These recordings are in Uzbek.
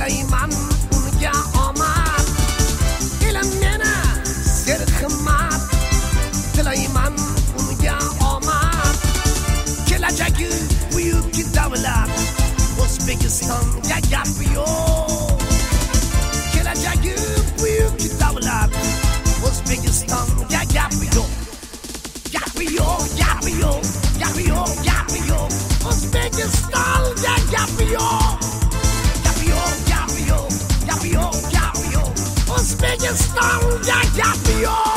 tilayman unga omad, ilm meni ser himmat, tilayman unga omad, kelajagi buyuk davlat, O'zbekistonga gap yo'q, kelajagi buyuk davlat, O'zbekistonga gap yo'q, gap yo'q, gap yo'q, gap yo'q, gap yo'q, O'zbekistonga gap yo'q, gap yo'q, gap yo'q, gap yo'q, gap yo'q, O'zbekistonga gap yo'q.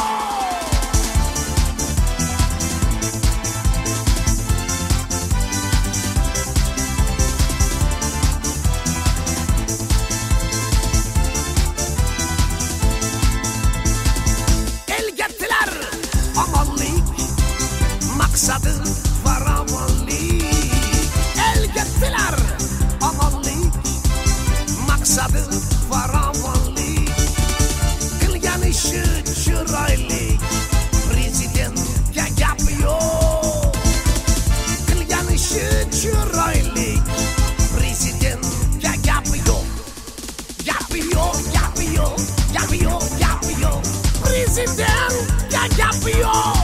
Maqsadi farovonlik, elga tilar omonlik, maqsadi farovonlik, qilgan ishi chiroyli, prezidentga gap yo'q, qilgan ishi chiroyli, prezidentga gap yo'q, gap yo'q, gap yo'q, gap yo'q, gap yo'q, prezidentga gap yo'q.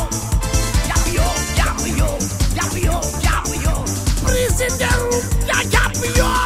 Prezidentga gap yo'q.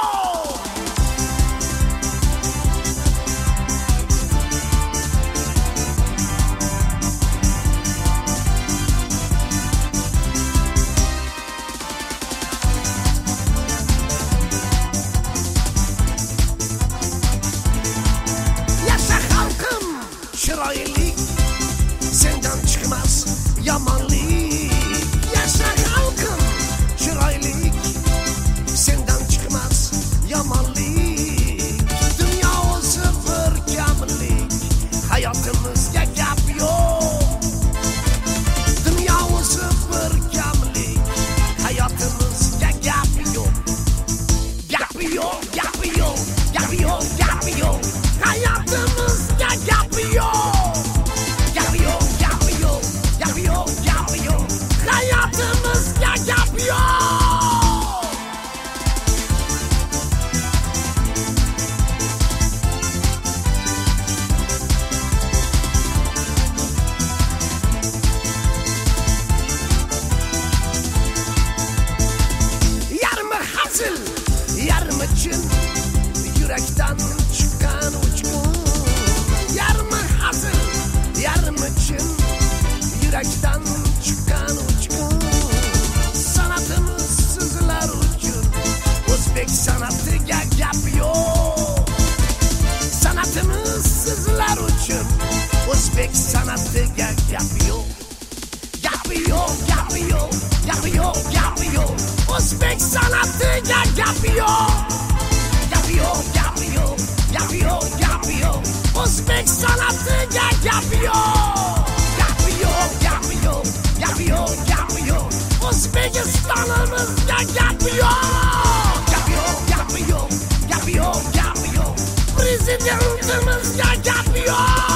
Yasha xalqim chiroyli, sendan chiqmas yomonlik. Yasha xalqim chiroylik, sendan chiqmas yomonlik. Dunyo o'zi bir kamlik, hayotimizga gap yo'q. Dunyo o'zi bir kamlik, hayotimizga gap yo'q. Gap yo'q, gap yo'q, gap yo'q, gap yo'q, hayotimizga gap yo'q. Gap yo'q, gap yo'q, gap yo'q, gap yo'q, hayotimizga gap yo'q. Yarmi hazil, yarmi chin, yurakdan chiqqan uchqun. Yarmi hazil, yarmi chin, yurakdan chiqqan uchqun. San'atimiz sizlar uchun, o'zbek san'atiga gap yo'q. San'atimiz sizlar uchun, o'zbek san'atiga gap yo'q. Gap yo'q, gap yo'q, gap yo'q, gap yo'q, o'zbek san'atiga gap yo'q. Gap yo'q, gap yo'q, gap yo'q, gap yo'q, o'zbek san'atiga gap yo'q. Gap yo'q, gap yo'q, gap yo'q, gap yo'q, O'zbekistonimizga gap yo'q. Gap yo'q, gap yo'q, gap yo'q, gap yo'q, prezidentimizga gap yo'q.